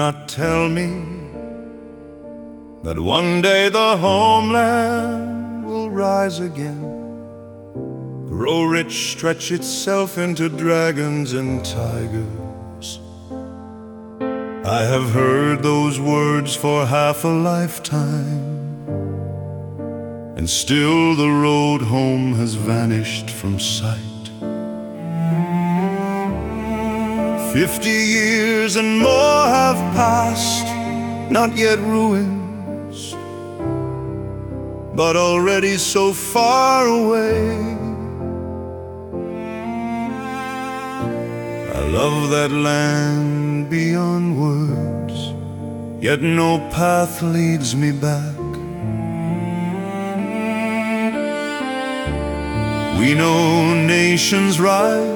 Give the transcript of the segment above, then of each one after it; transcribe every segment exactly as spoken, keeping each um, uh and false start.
not tell me that one day the homeland will rise again, grow rich, stretch itself into dragons and tigers. I have heard those words for half a lifetime, and still the road home has vanished from sight. Fifty years and more have passed, not yet ruins, but already so far away. I love that land beyond words, yet no path leads me back. We know nations rise,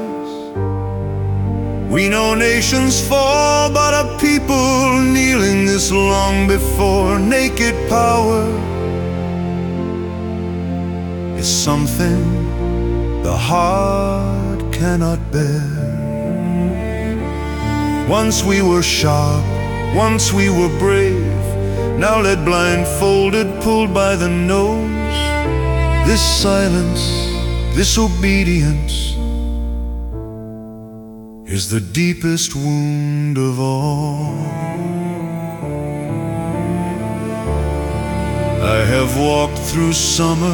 we know nations fall, but a people kneeling this long before naked power is something the heart cannot bear. Once we were sharp, once we were brave, now led blindfolded, pulled by the nose. This silence, this obedience is the deepest wound of all. I have walked through summer,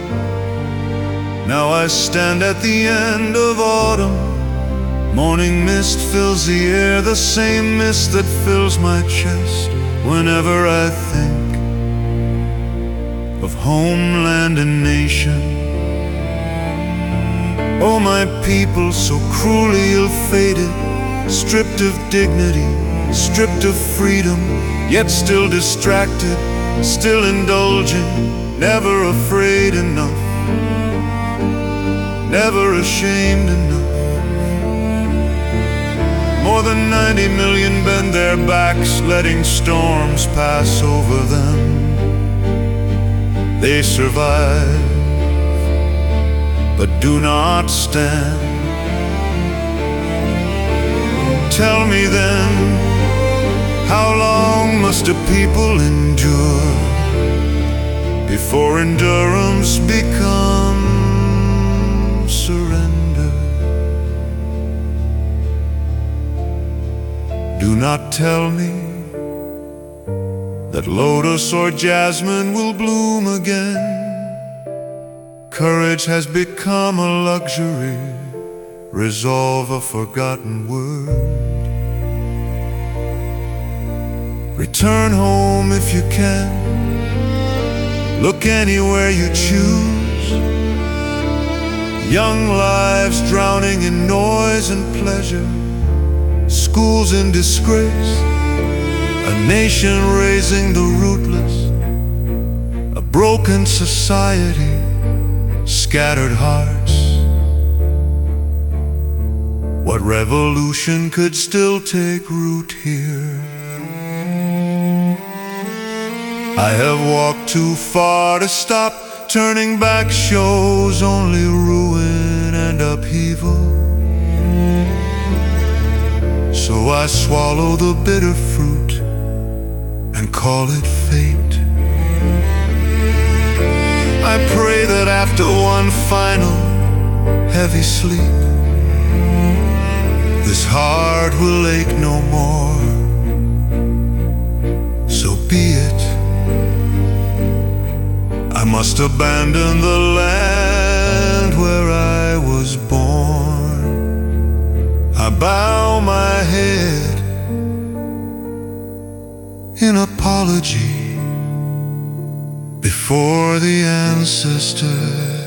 now I stand at the end of autumn. Morning mist fills the air, the same mist that fills my chest whenever I think of homeland and nation. Oh, my people so cruelly ill-fated, stripped of dignity, stripped of freedom, yet still distracted, still indulgent, never afraid enough, never ashamed enough. More than ninety million bend their backs, letting storms pass over them. They survive, but do not stand. Tell me then, how long must a people endure before endurance becomes surrender? Do not tell me that lotus or jasmine will bloom again. Courage has become a luxury, resolve a forgotten word. Return home if you can, look anywhere you choose. Young lives drowning in noise and pleasure, schools in disgrace, a nation raising the rootless, a broken society, scattered hearts. What revolution could still take root here? I have walked too far to stop, turning back shows only ruin and upheaval. So I swallow the bitter fruit and call it fate. I pray that after one final heavy sleep, this heart will ache no more. So be it. I must abandon the land where I was born. I bow my head in apology before the ancestors.